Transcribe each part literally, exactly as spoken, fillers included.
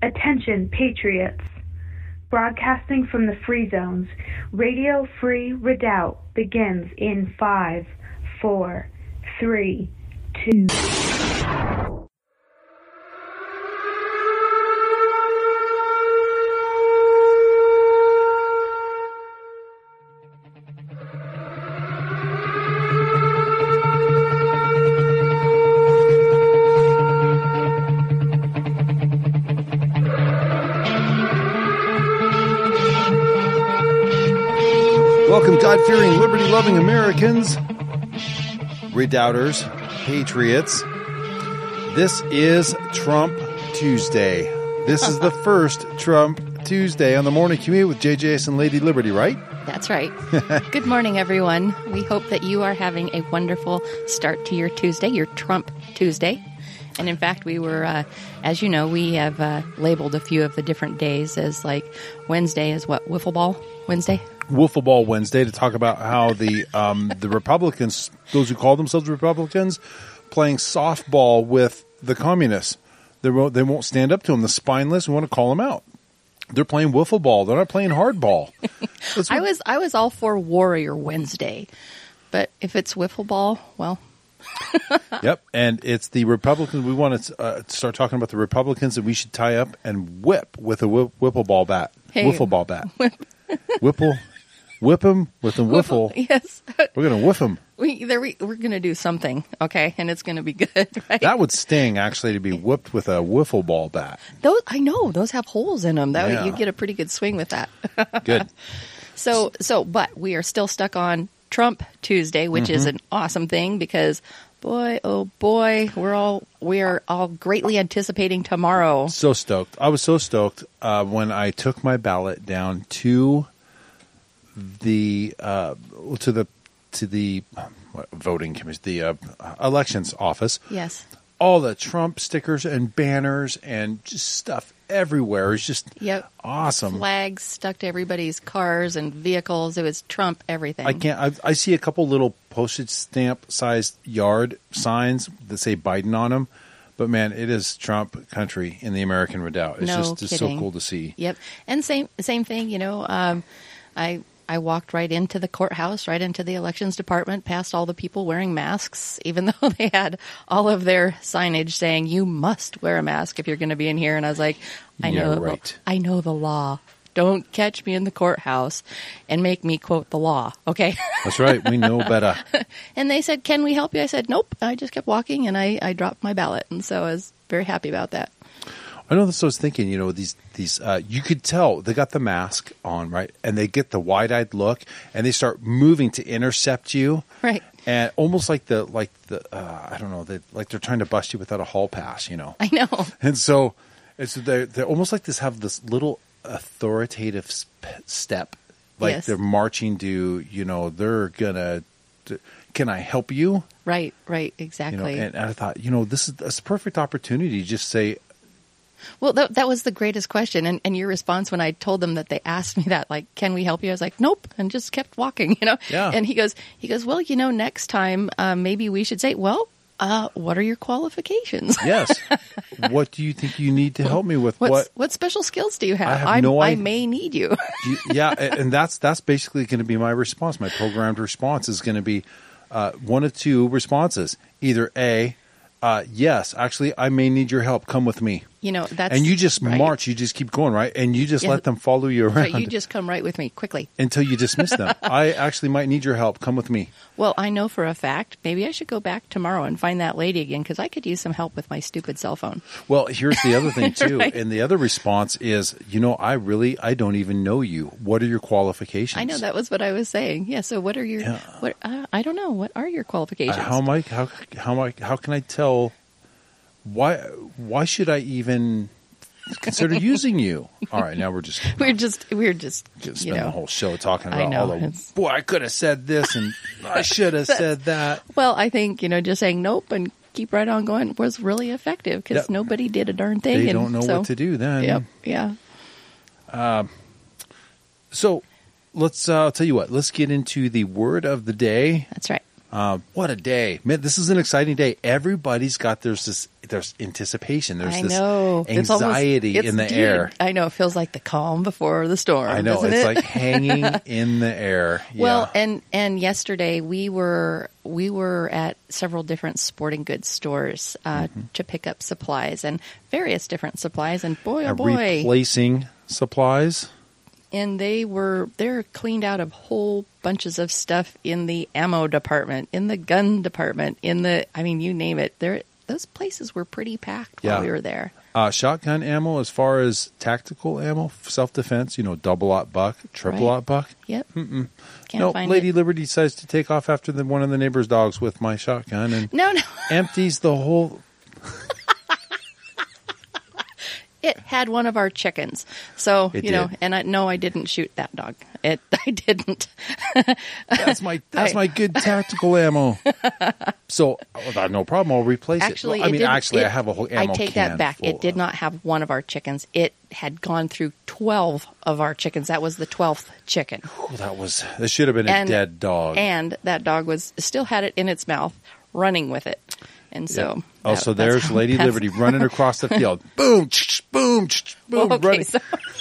Attention, patriots. Broadcasting from the Free Zones, Radio Free Redoubt begins in five, four, three, two. Welcome, God-fearing, liberty-loving Americans, redoubters, patriots. This is Trump Tuesday. This is the first Trump Tuesday on the Morning Commute with J J S and Lady Liberty, right? That's right. Good morning, everyone. We hope that you are having a wonderful start to your Tuesday, your Trump Tuesday. And in fact, we were, uh, as you know, we have uh, labeled a few of the different days as like Wednesday is what, Wiffle Ball Wednesday? Wiffle Ball Wednesday, to talk about how the um, the Republicans, those who call themselves Republicans, playing softball with the communists. They won't, they won't stand up to them. The spineless, we want to call them out. They're playing wiffle ball. They're not playing hardball. I was I was all for Warrior Wednesday, but if it's wiffle ball, well. Yep, and it's the Republicans. We want to uh, start talking about the Republicans that we should tie up and whip with a whip, whipple ball bat. Hey, wiffle ball bat. Whip. Whipple. Whip him with a wiffle. Wiffle, yes. We're going to whiff him. We, we, we're going to do something, okay? And it's going to be good, right? That would sting, actually, to be whipped with a wiffle ball bat. Those I know. Those have holes in them. That Yeah. way you get a pretty good swing with that. Good. So, so, but we are still stuck on Trump Tuesday, which Mm-hmm. is an awesome thing because, boy, oh boy, we're all we are all greatly anticipating tomorrow. So stoked. I was so stoked uh, when I took my ballot down to the uh, to the to the what, voting commission, the uh, elections office. Yes. All the Trump stickers and banners and just stuff everywhere. It's just Yep. awesome. Flags stuck to everybody's cars and vehicles. It was Trump everything. I can't. I, I see a couple little postage stamp sized yard signs that say Biden on them, but man, it is Trump country in the American Redoubt. It's No just it's so kidding. cool to see. Yep. And same same thing, you know, um, I I walked right into the courthouse, right into the elections department, past all the people wearing masks, even though they had all of their signage saying you must wear a mask if you're going to be in here. And I was like, I Yeah, know, right. I know the law. Don't catch me in the courthouse and make me quote the law. Okay. That's right. We know better. And they said, can we help you? I said, nope. I just kept walking and I, I dropped my ballot. And so I was very happy about that. I know this. I was thinking, you know, these these uh, you could tell they got the mask on, right, and they get the wide-eyed look, and they start moving to intercept you, Right. and almost like the like the uh, I don't know, they like they're trying to bust you without a hall pass, you know. I know. And so it's they're they're almost like this have this little authoritative sp- step, like Yes. they're marching to, you know, they're gonna. To, can I help you? Right. Right. You know, Exactly. and, and I thought, you know, this is this is a perfect opportunity to just say. Well, that, that was the greatest question. And, and your response when I told them that they asked me that, like, can we help you? I was like, nope. And just kept walking, you know? Yeah. And he goes, he goes, well, you know, next time, um, maybe we should say, well, uh, what are your qualifications? Yes. What do you think you need to help me with? What's, what? what special skills do you have? I have I'm- no I idea. may need you. You- yeah, a- and that's that's basically going to be my response. My programmed response is going to be uh, one of two responses. Either A, uh, yes, actually, I may need your help. Come with me. You know, that's. And you just right. march. You just keep going, right? And you just Yeah. let them follow you around Right, you just come right with me quickly. until you dismiss them. I actually might need your help. Come with me. Well, I know for a fact, maybe I should go back tomorrow and find that lady again because I could use some help with my stupid cell phone. Well, here's the other thing, too. Right. And the other response is, you know, I really, I don't even know you. What are your qualifications? I know that was what I was saying. Yeah. So, what are your? Yeah. What? Uh, I don't know. What are your qualifications? Uh, how am I? How how am I? How can I tell? Why? Why should I even consider using you? All right, now we're just we're just we're just gonna you spend know. the whole show talking I about know, all the it's- boy. I could have said this and I should have said that. Well, I think you know just saying nope and keep right on going was really effective because Yep. nobody did a darn thing. They and don't know so, what to do then. Yep. Yeah. So let's uh, I'll tell you what. Let's get into the word of the day. That's right. Uh, what a day. Man, this is an exciting day. Everybody's got there's this there's anticipation. There's I this know. anxiety it's almost, it's in the deep. air. I know. It feels like the calm before the storm. I know. Doesn't It's it? like hanging in the air. Yeah. Well, and and yesterday we were we were at several different sporting goods stores uh, mm-hmm. to pick up supplies and various different supplies. And boy, oh Uh, boy, replacing supplies. and they were they're cleaned out of whole bunches of stuff in the ammo department, in the gun department, in the I mean, you name it. There, those places were pretty packed while Yeah. we were there. Uh, shotgun ammo, as far as tactical ammo, self defense. You know, double aught buck, triple Right. aught buck. Yep. Mm-mm. Can't no, find Lady it. Liberty decides to take off after the, one of the neighbor's dogs with my shotgun and No, no. empties the whole. It had one of our chickens. So, It you know, did. and I no, I didn't shoot that dog. It I didn't. That's my that's I- my good tactical ammo. So without no problem, I'll replace Actually, it. Well, I it mean, didn't- actually, it- I have a whole ammo I take can that back. full It did of- not have one of our chickens. It had gone through twelve of our chickens. That was the twelfth chicken. Oh, that was that should have been And- a dead dog. And that dog was still had it in its mouth, running with it. And so, Yeah. Oh, that- so that's there's how- Lady that's- Liberty running across the field. Boom, boom, boom. Well, okay, running. so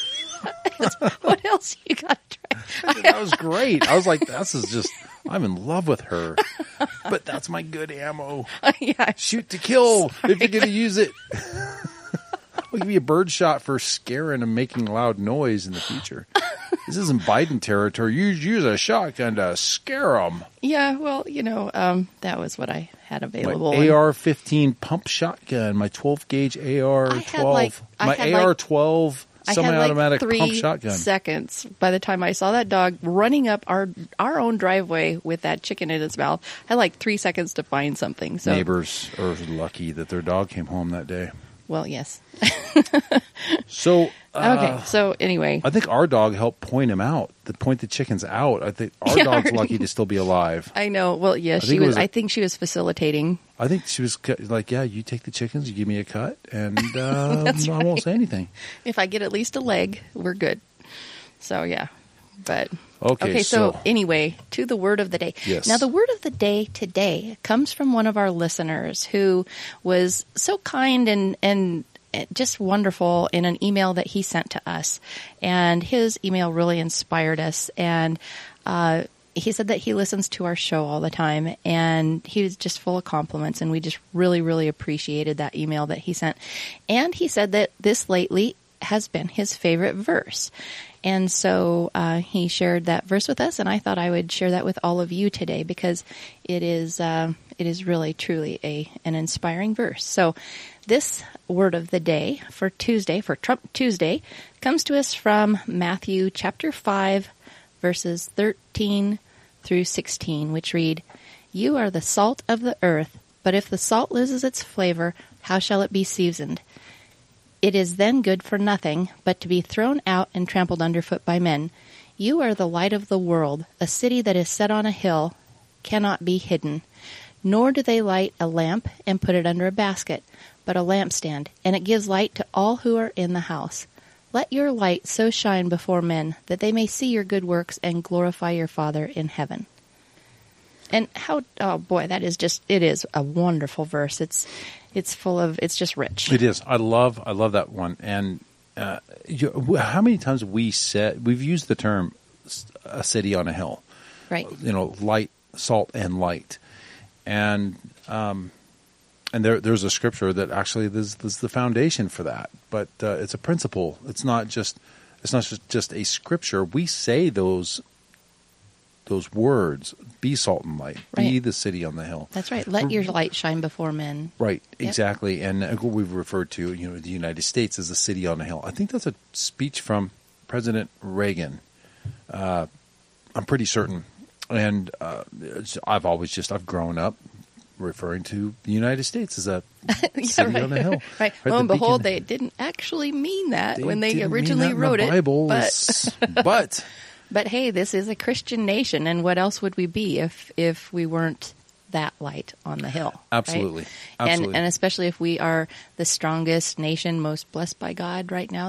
what else you got? To try? That was great. I was like, this is just, I'm in love with her. But that's my good ammo. yeah, Shoot to kill if you're going to use it. I'll give you a bird shot for scaring and making loud noise in the future. This isn't Biden territory. You use a shotgun to scare them. yeah. Well, you know, um, that was what I had My available. A R fifteen pump shotgun, my twelve gauge A R twelve, I had like- I my had A R like- twelve I had semi-automatic like three pump shotgun. seconds by the time I saw that dog running up our our own driveway with that chicken in its mouth. I had like three seconds to find something. So, Neighbors are lucky that their dog came home that day. well, yes. So, uh, Okay. So anyway, I think our dog helped point him out, to point the chickens out. I think our Yeah, dog's our- lucky to still be alive. I know. Well, yeah, I she think it was. was a- I think she was facilitating. I think she was cu- like, yeah, you take the chickens, you give me a cut, and uh, That's I won't say anything. If I get at least a leg, we're good. So yeah, but Okay, so, so- anyway, to the word of the day. Yes. Now, the word of the day today comes from one of our listeners who was so kind and and just wonderful in an email that he sent to us, and his email really inspired us. And uh, he said that he listens to our show all the time, and he was just full of compliments, and we just really, really appreciated that email that he sent. And he said that this lately has been his favorite verse. And so uh, he shared that verse with us, and I thought I would share that with all of you today because it is uh, it is really, truly a an inspiring verse. So this word of the day for Tuesday, for Trump Tuesday, comes to us from Matthew chapter five, verses thirteen through sixteen, which read, "You are the salt of the earth, but if the salt loses its flavor, how shall it be seasoned? It is then good for nothing, but to be thrown out and trampled underfoot by men. You are the light of the world. A city that is set on a hill cannot be hidden. Nor do they light a lamp and put it under a basket, but a lampstand, and it gives light to all who are in the house. Let your light so shine before men that they may see your good works and glorify your Father in heaven." And how, oh boy, that is just, it is a wonderful verse. It's, it's full of, it's just rich. It is. I love. I love that one. And uh, you, how many times have we said we've used the term s- "a city on a hill"? Right. You know, light, salt, and light. And um, and there there's a scripture that actually there's, there's the foundation for that. But uh, it's a principle. It's not just it's not just, just a scripture. We say those those words: "Be salt and light. Be Right. the city on the hill." That's right. Let your light shine before men. Right, Yep. exactly. And uh, what we've referred to, you know, the United States as a city on a hill. I think that's a speech from President Reagan. Uh, I'm pretty certain. And uh, it's- I've always just, I've grown up referring to the United States as a Yeah, city right. on a hill. Right. the Lo and behold, beacon. they didn't actually mean that when they didn't mean originally that in wrote the it. Bible. But, It's- but but hey, this is a Christian nation, and what else would we be if if we weren't that light on the hill? right? Absolutely. And Absolutely. and especially if we are the strongest nation, most blessed by God right now, that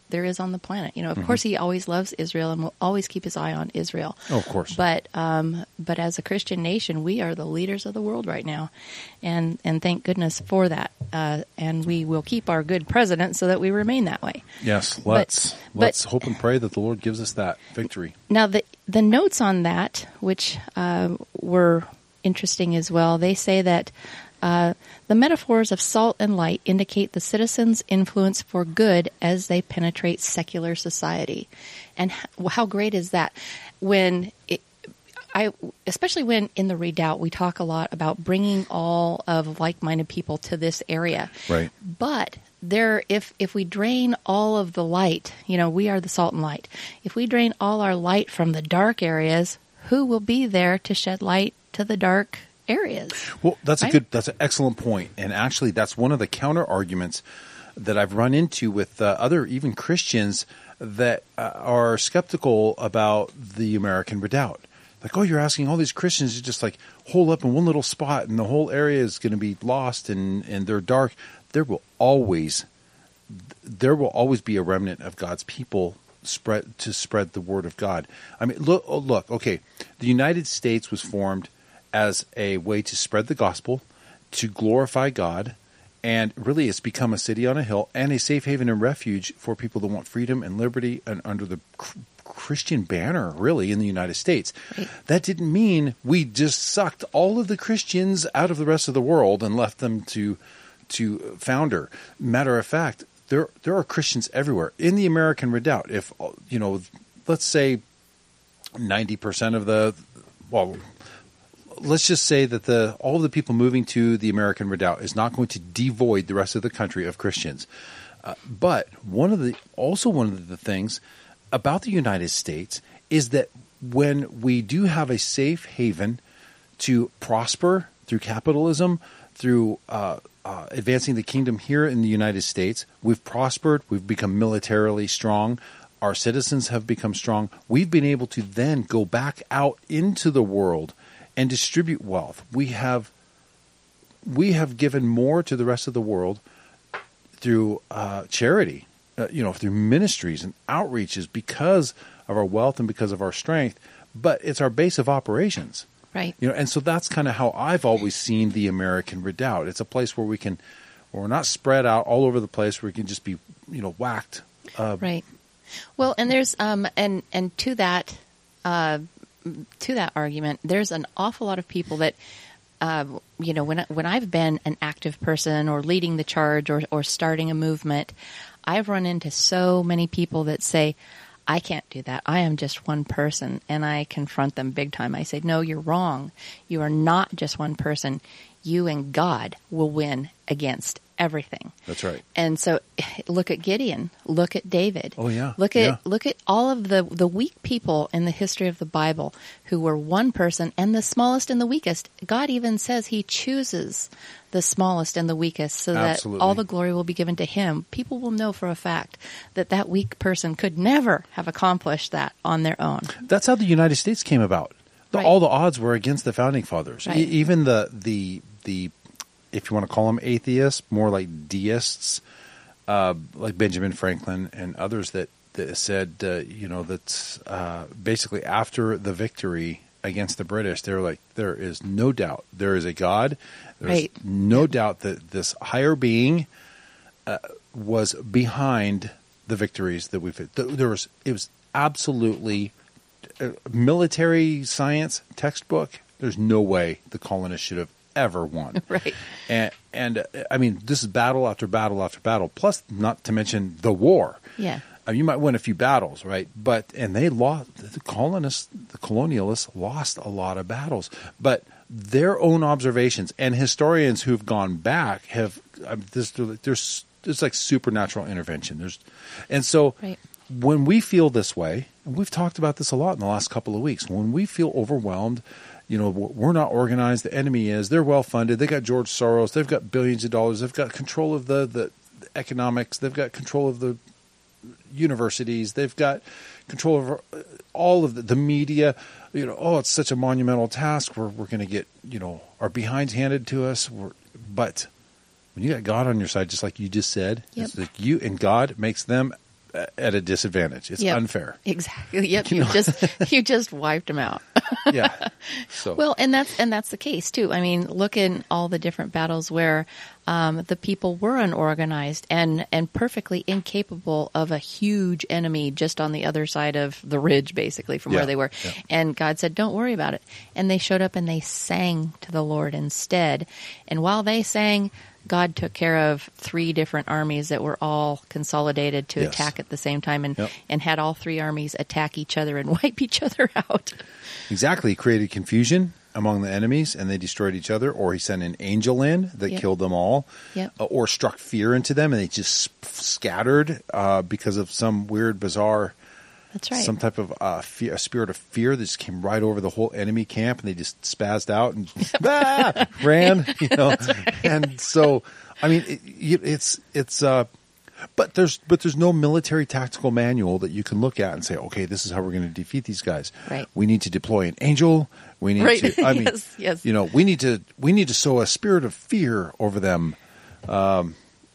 there is on the planet. You know, of mm-hmm. course, he always loves Israel and will always keep his eye on Israel. Oh, of course. But um, but as a Christian nation, we are the leaders of the world right now, and and thank goodness for that. Uh, and we will keep our good president so that we remain that way. Yes, let's but, let's but, hope and pray that the Lord gives us that victory. Now, the the notes on that, which uh, were interesting as well, they say that. Uh, the metaphors of salt and light indicate the citizens' influence for good as they penetrate secular society. And how, how great is that? When it, I, especially when in the Redoubt, we talk a lot about bringing all of like-minded people to this area. Right. But there, if if we drain all of the light, you know, we are the salt and light. If we drain all our light from the dark areas, who will be there to shed light to the dark areas? Well, that's right? a good, that's an excellent point. And actually, that's one of the counter arguments that I've run into with uh, other, even Christians that uh, are skeptical about the American Redoubt. Like, oh, you're asking all these Christians to just like hole up in one little spot and the whole area is going to be lost and, and they're dark. There will always, there will always be a remnant of God's people spread to spread the word of God. I mean, look, oh, look, okay, the United States was formed as a way to spread the gospel, to glorify God, and really it's become a city on a hill and a safe haven and refuge for people that want freedom and liberty and under the cr- Christian banner, really, in the United States. Right. That didn't mean we just sucked all of the Christians out of the rest of the world and left them to to founder. Matter of fact, there there are Christians everywhere. In the American Redoubt, if, you know, let's say ninety percent of the, well, let's just say that the all of the people moving to the American Redoubt is not going to devoid the rest of the country of Christians. Uh, but one of the also one of the things about the United States is that when we do have a safe haven to prosper through capitalism, through uh, uh, advancing the kingdom here in the United States, we've prospered, we've become militarily strong, our citizens have become strong. We've been able to then go back out into the world and distribute wealth. We have we have given more to the rest of the world through uh, charity, uh, you know, through ministries and outreaches because of our wealth and because of our strength. But it's our base of operations, right? You know, and so that's kind of how I've always seen the American Redoubt. It's a place where we can, where we're not spread out all over the place, where we can just be, you know, whacked. Uh, right. Well, and there's um and and to that. Uh, To that argument, there's an awful lot of people that, uh, you know, when when I've been an active person or leading the charge or, or starting a movement, I've run into so many people that say, I can't do that. I am just one person. And I confront them big time. I say, no, you're wrong. You are not just one person. You and God will win against everything. That's right. And so look at Gideon, look at David. Oh yeah. Look at yeah. look at all of the the weak people in the history of the Bible who were one person and the smallest and the weakest. God even says he chooses the smallest and the weakest so that Absolutely. all the glory will be given to him. People will know for a fact that that weak person could never have accomplished that on their own. That's how the United States came about. The, Right. All the odds were against the founding fathers. Right. E- even the the the if you want to call them atheists, more like deists, uh, like Benjamin Franklin and others that, that said, uh, you know, that uh, basically after the victory against the British, they were like, there is no doubt there is a God. There's Right. no yep. doubt that this higher being uh, was behind the victories that we've had. There was, it was absolutely uh, military science textbook. There's no way the colonists should have ever won. Right. And, and uh, I mean, this is battle after battle after battle, plus not to mention the war. Yeah. Uh, you might win a few battles, right? But, and they lost, the colonists, the colonialists lost a lot of battles. But their own observations and historians who've gone back have, uh, this, there's, there's like supernatural intervention. There's, and so Right. when we feel this way, and we've talked about this a lot in the last couple of weeks, when we feel overwhelmed, you know, we're not organized. The enemy is. They're well funded. They got George Soros. They've got billions of dollars. They've got control of the, the, the economics. They've got control of the universities. They've got control over all of the, the media. You know, oh, it's such a monumental task. We're we're going to get, you know, our behinds handed to us. We're, but when you got God on your side, just like you just said, Yep. it's like you and God makes them at a disadvantage. It's Yep. unfair. Exactly. Yep. You You, know? just you just wiped them out. Yeah. So Well, and that's and that's the case too. I mean, look in all the different battles where um, the people were unorganized and and perfectly incapable of a huge enemy just on the other side of the ridge, basically from Yeah, where they were. yeah. And God said, "Don't worry about it." And they showed up and they sang to the Lord instead. And while they sang, God took care of three different armies that were all consolidated to Yes. attack at the same time, and Yep. and had all three armies attack each other and wipe each other out. exactly, he created confusion among the enemies, and they destroyed each other. Or he sent an angel in that Yep. killed them all, Yep. uh, or struck fear into them, and they just sp- scattered uh, because of some weird, bizarre. That's right. Some type of uh, fear, a spirit of fear that just came right over the whole enemy camp, and they just spazzed out and ah, ran. You know, and so I mean, it, it, it's it's. Uh, but there's but there's no military tactical manual that you can look at and say, okay, this is how we're going to defeat these guys. Right. We need to deploy an angel. We need Right. to. I mean, Yes, yes. you know, we need to we need to sow a spirit of fear over them. Um,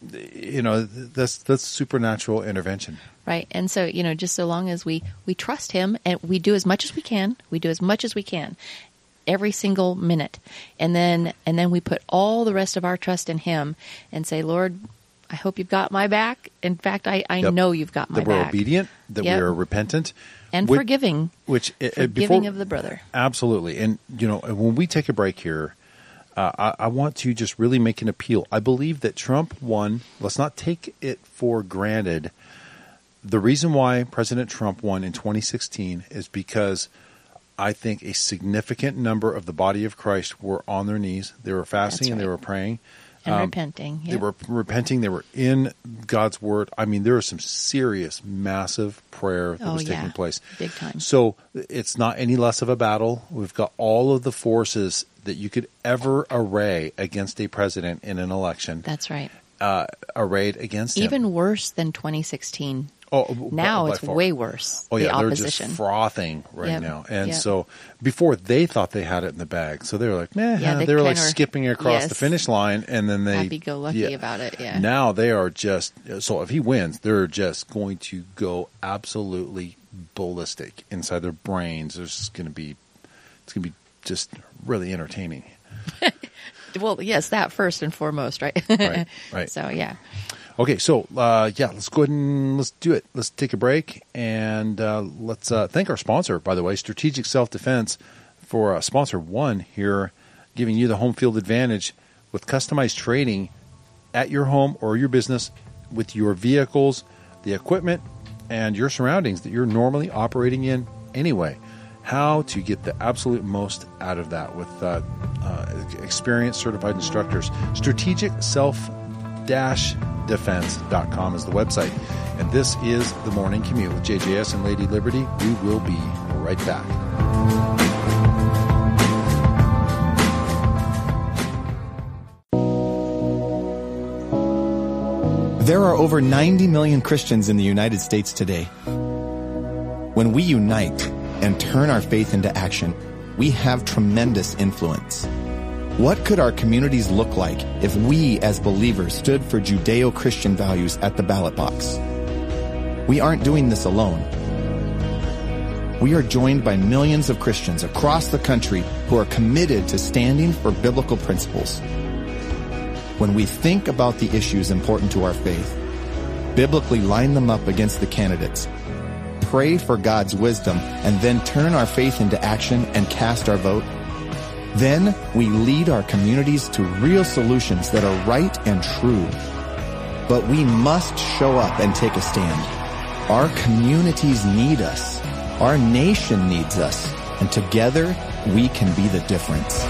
you know, that's that's supernatural intervention. Right. And so, you know, just so long as we, we trust him and we do as much as we can, we do as much as we can every single minute. And then, and then we put all the rest of our trust in him and say, Lord, I hope you've got my back. In fact, I, I Yep. know you've got my That we're back. obedient, that Yep. we are repentant. And which- forgiving. Which uh, Forgiving before, of the brother. Absolutely. And, you know, when we take a break here, uh, I, I want to just really make an appeal. I believe that Trump won. Let's not take it for granted. The reason why President Trump won in twenty sixteen is because I think a significant number of the body of Christ were on their knees. They were fasting That's and they right. were praying. And Um, repenting. They Yep. were repenting. They were in God's word. I mean, there was some serious, massive prayer that Oh, was yeah. taking place. Big time. So it's not any less of a battle. We've got all of the forces that you could ever array against a president in an election, That's right. uh, arrayed against him. Even worse than twenty sixteen. Oh, b- Now by it's far. way worse. Oh the yeah, they're opposition. just frothing right Yep. now. And Yep. so before they thought they had it in the bag, so they were like, "Meh." Yeah, they, they were like kinda- skipping across the yes. finish line, and then they Happy-go-lucky yeah. about it, yeah. Now they are just so. If he wins, they're just going to go absolutely ballistic inside their brains. There's just going to be, it's going to be just really entertaining. Well, yes, that first and foremost, right? Right, right. So, yeah. Okay, so uh, yeah, let's go ahead and let's do it. Let's take a break and uh, let's uh, thank our sponsor, by the way, Strategic Self Defense, for uh, sponsor one here, giving you the home field advantage with customized training at your home or your business with your vehicles, the equipment, and your surroundings that you're normally operating in anyway. How to get the absolute most out of that with uh, uh, experienced certified instructors. Strategic Self defense dot com is the website. And this is The Morning Commute with J J S and Lady Liberty. We will be right back. There are over ninety million Christians in the United States today. When we unite and turn our faith into action, we have tremendous influence. What could our communities look like if we as believers stood for Judeo-Christian values at the ballot box? We aren't doing this alone. We are joined by millions of Christians across the country who are committed to standing for biblical principles. When we think about the issues important to our faith, biblically line them up against the candidates, pray for God's wisdom, and then turn our faith into action and cast our vote, then we lead our communities to real solutions that are right and true. But we must show up and take a stand. Our communities need us. Our nation needs us. And together, we can be the difference.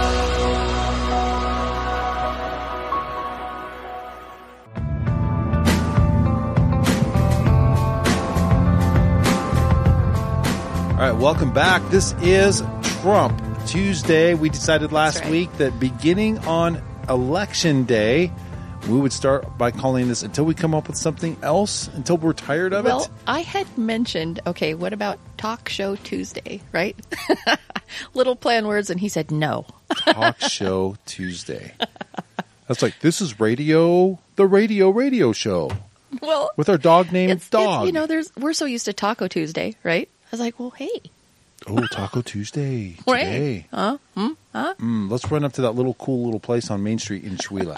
All right, welcome back. This is Trump Tuesday. We decided last right. week that beginning on Election Day, we would start by calling this until we come up with something else, until we're tired of Well, it. I had mentioned, okay, what about Talk Show Tuesday, right? Little plan words, and he said no. Talk Show Tuesday. That's like, this is radio, the radio radio show. Well, with our dog named it's, Dog. It's, you know, there's we're so used to Taco Tuesday, right? I was like, well, hey. Oh, Taco Tuesday Right. today. Huh? Hmm? Huh? Mm, let's run up to that little cool little place on Main Street in Chewelah.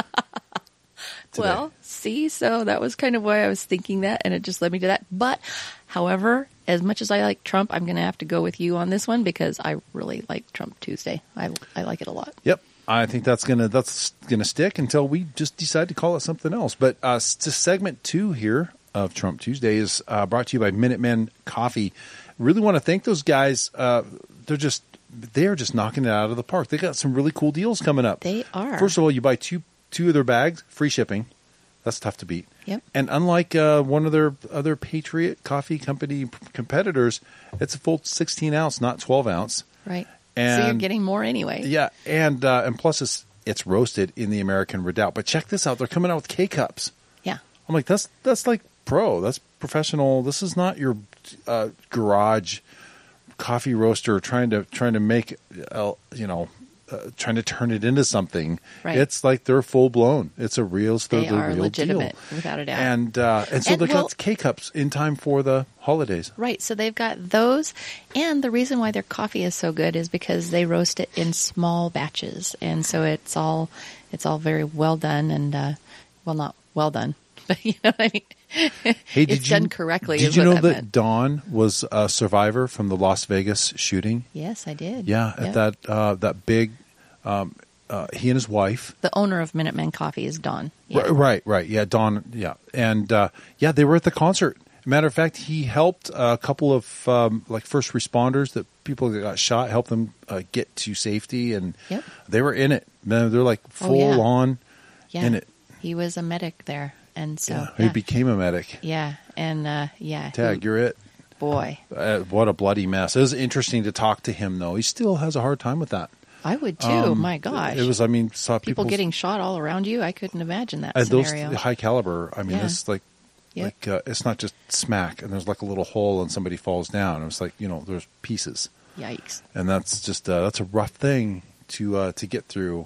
today. Well, see, so that was kind of why I was thinking that, and it just led me to that. But, however, as much as I like Trump, I'm going to have to go with you on this one because I really like Trump Tuesday. I, I like it a lot. Yep. I think that's gonna that's gonna stick until we just decide to call it something else. But uh, to segment two here of Trump Tuesday is uh, brought to you by Minutemen Coffee. Really want to thank those guys. Uh, they're just they are just knocking it out of the park. They got some really cool deals coming up. They are. First of all, you buy two two of their bags, free shipping. That's tough to beat. Yep. And unlike uh, one of their other Patriot Coffee Company competitors, it's a full sixteen ounce, not twelve ounce. Right. And, so you're getting more anyway. Yeah, and uh, and plus it's it's roasted in the American Redoubt. But check this out; they're coming out with K cups. Yeah. I'm like, that's that's like pro. That's professional. This is not your uh, garage coffee roaster trying to trying to make uh, you know uh, trying to turn it into something. Right. It's like they're full blown. It's a real, it's They the are real legitimate, deal. without a doubt. And uh, and so And, they well- got K cups in time for the holidays. Right. So they've got those. And the reason why their coffee is so good is because they roast it in small batches. And so it's all it's all very well done and, uh, well, not well done, but you know what I mean? Hey, did it's you, done correctly. Did is you what know that that meant. Don was a survivor from the Las Vegas shooting? Yes, I did. Yeah, at Yep. that uh, that big, um, uh, he and his wife. The owner of Minutemen Coffee is Don. Yeah. Right, right, right. Yeah, Don. Yeah, and uh, yeah, they were at the concert. Matter of fact, he helped a couple of um, like first responders, that people that got shot, helped them uh, get to safety, and Yep. they were in it. Man, they're like Oh, full yeah. on Yeah. in it. He was a medic there. And so, Yeah, yeah. he became a medic. Yeah. And, uh, yeah. Tag, he- you're it. boy, Uh, what a bloody mess. It was interesting to talk to him, though. He still has a hard time with that. I would too. Um, My gosh. It was, I mean, saw people people getting shot all around you. I couldn't imagine that and those scenario. high caliber. I mean, Yeah. it's like, Yep. like uh, it's not just smack and there's like a little hole and somebody falls down. It was like, you know, there's pieces, Yikes. and that's just uh, that's a rough thing to uh, to get through.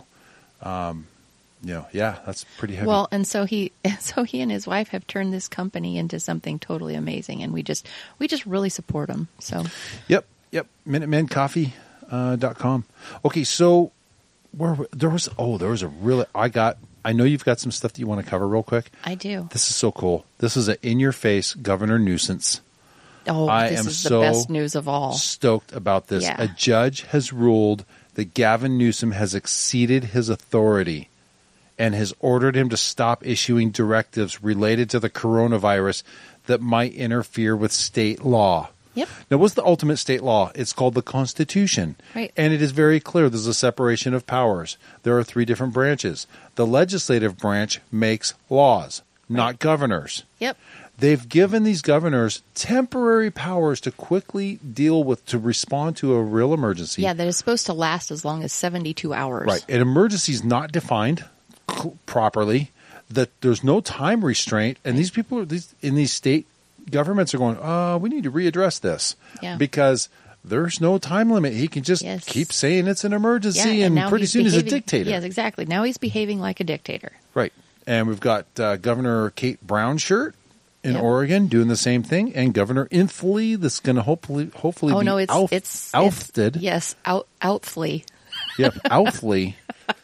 Um, you know, yeah, that's pretty heavy. Well, and so he, so he and his wife have turned this company into something totally amazing, and we just, we just really support them. So, Yep, yep. Minutemen Coffee uh, dot com. Okay, so where there was oh there was a really I got I know you've got some stuff that you want to cover real quick. I do. This is so cool. This is an in your face governor nuisance. Oh, I this am is so the best news of all. Stoked about this. Yeah. A judge has ruled that Gavin Newsom has exceeded his authority and has ordered him to stop issuing directives related to the coronavirus that might interfere with state law. Yep. Now, what's the ultimate state law? It's called the Constitution. Right. And it is very clear there's a separation of powers. There are three different branches. The legislative branch makes laws, not governors. Yep. They've given these governors temporary powers to quickly deal with, to respond to a real emergency. Yeah, that is supposed to last as long as seventy-two hours. Right. An emergency is not defined c- properly, that there's no time restraint, and these people are, these, in these state governments are going, uh, we need to readdress this. Yeah. Because there's no time limit. He can just Yes. keep saying it's an emergency, Yeah, and, now pretty he's soon he's a behaving- dictator. Yes, exactly. Now he's behaving like a dictator. Right. And we've got uh, Governor Kate Brownshirt in Yep. Oregon doing the same thing, and Governor Inslee that's going to hopefully hopefully Oh be no, it's oust- it's ousted. It's, yes, out outfly. Yep, oustley.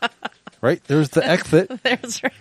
Right? There's the exit. That's right.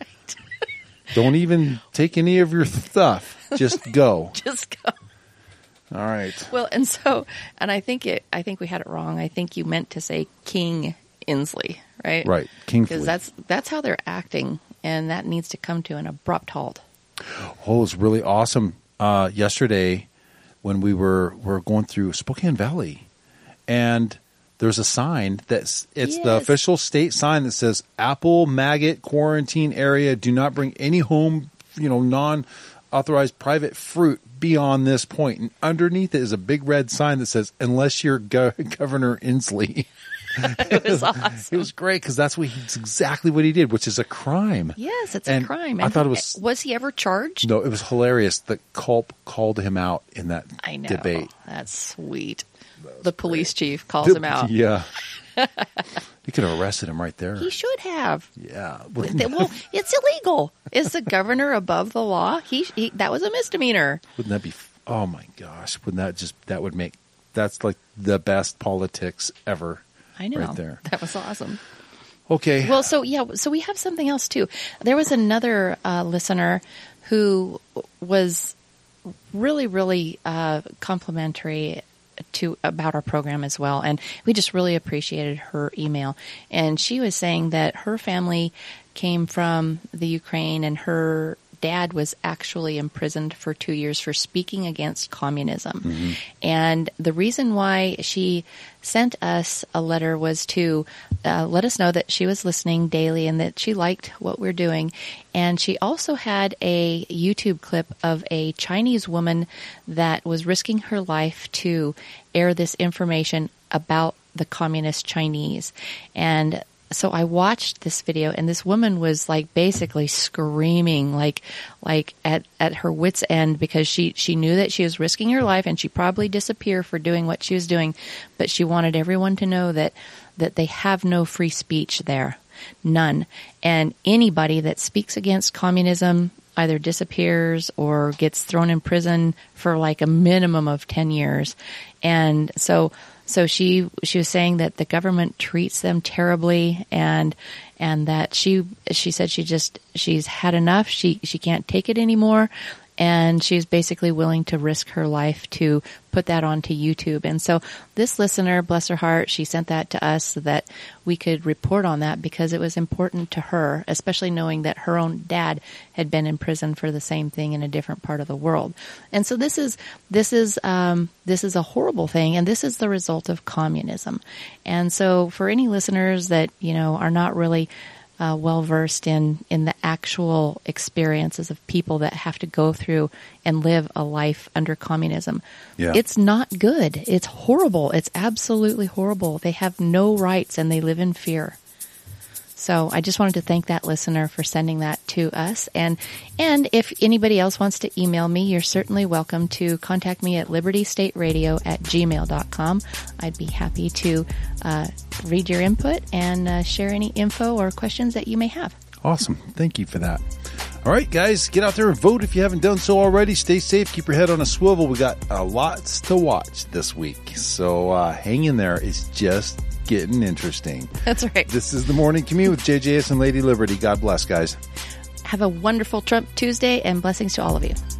Don't even take any of your stuff. Just go. Just go. All right. Well, and so, and I think it. I think we had it wrong. I think you meant to say King Inslee, right? Right. Kingsley. Because that's that's how they're acting, and that needs to come to an abrupt halt. Oh, it was really awesome. Uh, yesterday, when we were were going through Spokane Valley, and there's a sign that's it's the Yes. official state sign that says Apple Maggot Quarantine Area. Do not bring any home, you know, non authorized private fruit beyond this point. And underneath it is a big red sign that says, "Unless you're Go- Governor Inslee." It was awesome. It was great because that's what he's exactly what he did, which is a crime. Yes, it's And a crime. I And thought it he- was Was he ever charged? no, it was hilarious that Culp called him out in that I know. debate. That's sweet. The police chief calls him out. Yeah, You could have arrested him right there. He should have. Yeah. Well, it's illegal. Is the governor above the law? He, he that was a misdemeanor. Wouldn't that be? Oh my gosh! Wouldn't that just that would make that's like the best politics ever? I know. Right there. That was awesome. Okay. Well, so yeah, so we have something else too. There was another uh, listener who was really, really uh, complimentary to about our program as well, and we just really appreciated her email. And she was saying that her family came from the Ukraine, and her dad was actually imprisoned for two years for speaking against communism. Mm-hmm. And the reason why she sent us a letter was to uh, let us know that she was listening daily and that she liked what we're doing. And she also had a YouTube clip of a Chinese woman that was risking her life to air this information about the communist Chinese. And so I watched this video, and this woman was like basically screaming, like, like at, at her wit's end, because she, she knew that she was risking her life, and she'd probably disappear for doing what she was doing. But she wanted everyone to know that, that they have no free speech there. None. And anybody that speaks against communism either disappears or gets thrown in prison for like a minimum of ten years. And so, So she she was saying that the government treats them terribly, and and that she she said she just she's had enough. She she can't take it anymore, and she's basically willing to risk her life to put that onto YouTube. And so this listener, bless her heart, she sent that to us so that we could report on that, because it was important to her, especially knowing that her own dad had been in prison for the same thing in a different part of the world. And so this is this is um, this is a horrible thing, and this is the result of communism. And so for any listeners that you know are not really Uh, well versed in, in the actual experiences of people that have to go through and live a life under communism. Yeah. It's not good. It's horrible. It's absolutely horrible. They have no rights and they live in fear. So I just wanted to thank that listener for sending that to us. And and if anybody else wants to email me, you're certainly welcome to contact me at liberty state radio at gmail dot com. I'd be happy to uh, read your input and uh, share any info or questions that you may have. Awesome. Thank you for that. All right, guys, get out there and vote if you haven't done so already. Stay safe. Keep your head on a swivel. We got uh, lots to watch this week. So uh, hang in there. It's just getting interesting. That's right. This is the Morning Commute with J J S and Lady Liberty. God bless, guys. Have a wonderful Trump Tuesday, and blessings to all of you.